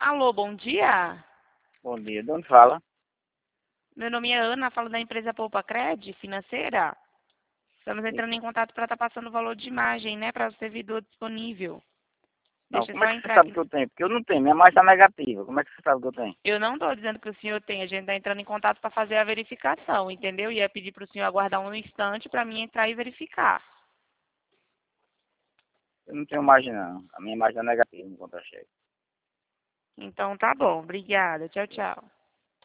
Alô, bom dia. Bom dia, de onde fala? Meu nome é Ana, falo da empresa Poupa Cred Financeira. Estamos entrando em contato para estar passando o valor de imagem, né, para o servidor disponível. Não, Deixa eu como é só que você entrar sabe aqui. que eu tenho? Porque eu não tenho, minha imagem está negativa. Como é que você sabe que eu tenho? Eu não estou dizendo que o senhor tem, a gente está entrando em contato para fazer a verificação, entendeu? Ia pedir para o senhor aguardar um instante para mim entrar e verificar. Eu não tenho imagem, não. A minha imagem é negativa no contra-cheque. Então tá bom, obrigada. Tchau, tchau.